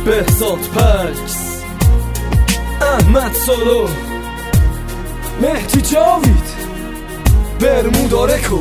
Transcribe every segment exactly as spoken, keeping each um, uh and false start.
بهزاد پکس، احمد سولو، مهدی جاوید، برمودا رکو.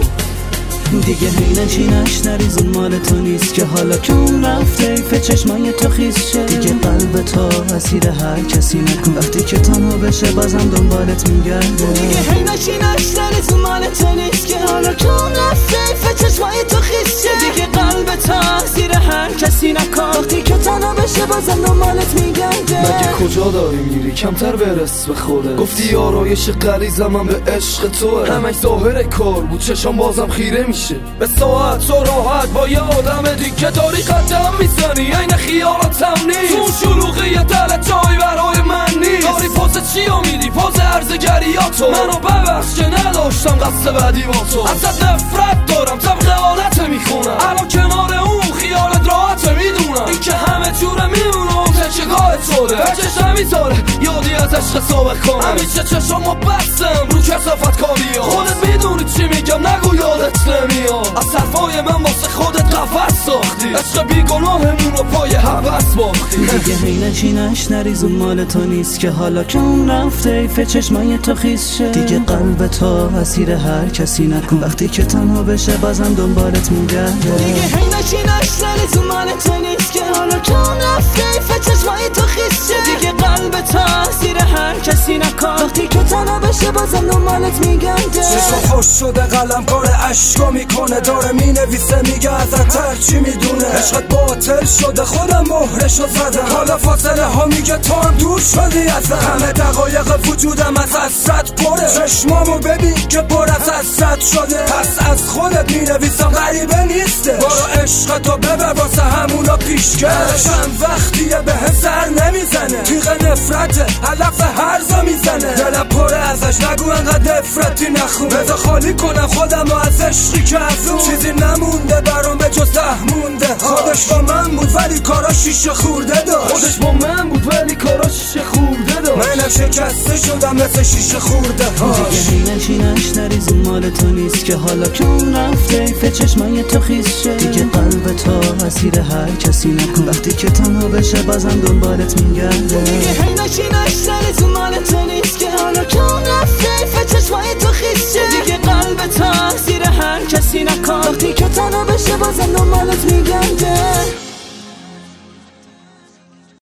دیگه هینشینش نریزون مال تو نیست که حالا که اون رفته ایف چشمای تو خیز شه. دیگه قلب تو اسیر هر کسی نکن، وقتی که تنها بشه بازم دنبالت میگرده. دیگه هینشینش نریزون مال تو نیست که حالا که اون رفته ایف چشمای تو خیز شه. دیگه قلب تو اسیر هر کسی نکن، وقتی که تنها بشه بازم دنبالت میگرده. مگه کجا داری میری کمتر برس به خودت؟ گفتی آرایش غریزم من به عشق توه، همش ظاهر کار بود چشم بازم خیره میشه به ساعت و راحت با یه آدم دیگه داری قدم میزنی عین خیالاتم نیست. تو شلوغی دل جای برای من نیست. داری پاس چیا میدی پاس عرضگریاتو، منو ببخش که نداشتم قصد بعدی با تو. ازت نفرت دارم طبق عادت میخونم، الان کنار اون خیالت راحت میدونم. این که همه جوره میمونم تشگاه توره، بچشم میذاره یادی از عشق سابق کنم. همیشه چشمو بستم رو کسافت کاری ها، خودت میدونی چی میگم نگو یادت نمیاد. از حرفای من واسه خودت قفس ساختی، عشق بیگناهمون رو پای حوث باختی. دیگه هینشینش نریزون مال تو نیست که حالا که اون رفته ایف چشمای تو خیز شه. دیگه قلب تو اسیر هر کسی نکن، وقتی که تنها بشه بازم دنبالت میگرده. دیگه هینشینش نریزون مال تو نیست که حالا که اون رفته ایف چشمای تو خیز شه. دیگه قلب تو اسیر هر کسی نکن، وقتی که تنها بشه بازم دنبالت میگرده. چشم خوش شده قلم کار عشقا میکنه، داره مینویسه میگه ازت هر چی میدونه. عشقت باطل شده خودم مهرشو زدم، حالا فاصله ها میگه تو هم دور شدی ازم. همه دقایق وجودم از حسرت پره، چشمامو ببین که پر از حسرت شده. پس از خودت مینویسم غریبه نیسته، برو عشقتو ببر واسه همونا پیشکش. چند وقتیه به هم سر نمیزنه، تیغ نفرته علف هرزا میزنه. دلم پره ازش نگو انقدر نفرتی نخون، بذار خالی کنم خودم و از عشقی که از اون چیزی نمونده برام به جز مونده. خودش با من بود ولی کارا شیشه خورده داشت، خودش با من بود ولی کارا شیشه خورده داشت. منم شکسته شدم مثل شیشه خورده هاش. دیگه هینشینش نریزون مال تو نیست که حالا که اون رفته ایف چشمای تو خیز شه. دیگه قلب تو اسیر هر کسی نکن، وقتی که تنها بشه بازم دنبالت میگرده. دیگه هینشینش نریزون مال تو نیست که حالا که اون رفته ایف چشمای تو خیز شه. دیگه قلب تو اسیر هر کسی نکن، وقتی که تنها بشه بازم دنبالت